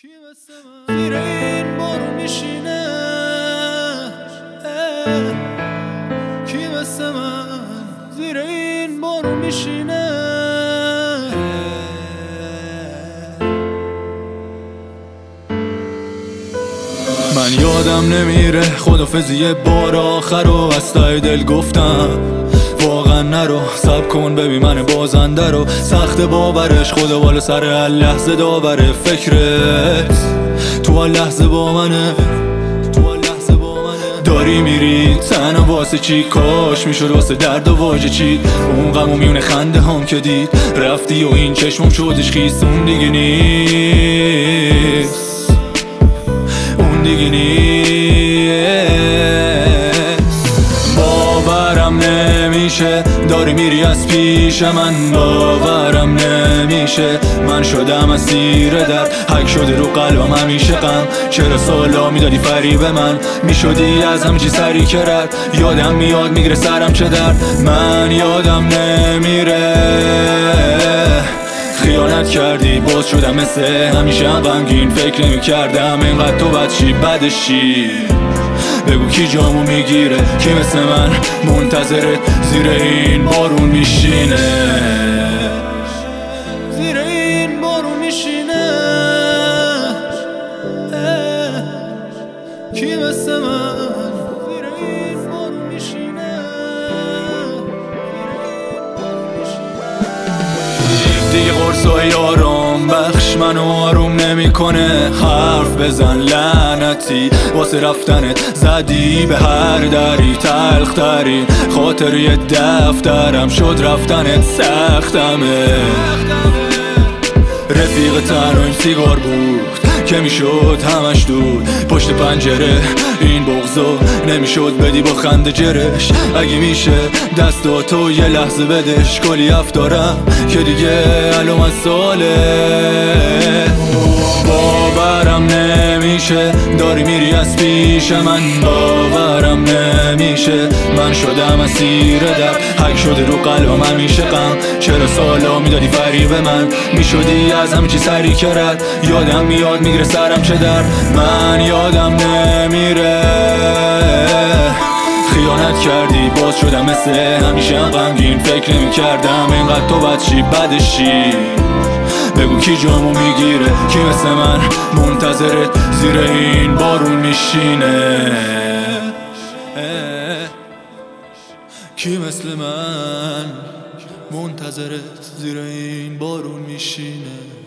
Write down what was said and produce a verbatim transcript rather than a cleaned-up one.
کی مثل من زیر این بارون میشینه؟ کی مثل من زیر این بارون میشینه؟ من یادم نمیره خدافظی بار آخر رو از ته دل گفتم واقعا نرو، صبر کن ببین من بازنده رو. سخت باورش خدا بالا سر هر لحظه داوره، فکرت تو هر لحظه با منه، تو هر لحظه با منه. داری میری تنها واسه چی؟ کاش میشد واسه درد و واژه چی. اون غم و میونه خنده هم که دید رفتی و این چشمم شدش خیس. اون دیگه نیست، اون دیگه نیست. باورم نمیشه داری میری از پیش من، باورم نمیشه من شدم اسیر در حک شده رو قلبم همیشه غم. چرا سالا میدادی فریب من، میشدی از همچی سری که رد. یادم میاد میگره سرم چه درد، من یادم نمیره خیانت کردی باز شدم مثل همیشه غمگین. فکر نمی کردم اینقدر تو بد چی بدش چی. بگو کی جامو میگیره، کی مثل من منتظرت زیر این بارون میشینه؟ زیر این بارون میشینه؟ کی مثل من زیر این بارون میشینه؟ دیگه قرصای آرام بخش منو آروم نمیکنه. حرف بزن لعنتی واسه رفتنت زدی به هر دری. تلخ ترین خاطری دفترم شد رفتنت سختمه. رفیق تنهاییم سیگار بود که میشد همش دود پشت پنجره. این بغضو نمیشد بدی با خنده جرش. اگه میشه دستاتو یه لحظه بدش. کلی هفت دارم که دیگه علوم از ساله. باورم نمیشه داری میری از پیش من، باورم نمیشه من شدم اسیر در حک شده رو قلبم همیشه غم. چرا سالا میدادی فریب من، میشدی از همچی سری که رد. یادم میاد میگره سرم چه درد، من یادم نمیره خیانت کردی باز شدم مثل همیشه غمگین. فکر نمی کردم اینقدر تو بد چی بدش چی. بگو کی جامو میگیره، کی مثل من منتظرت زیر این بارون میشینه؟ کی مثل من منتظرت زیر این بارون میشینه؟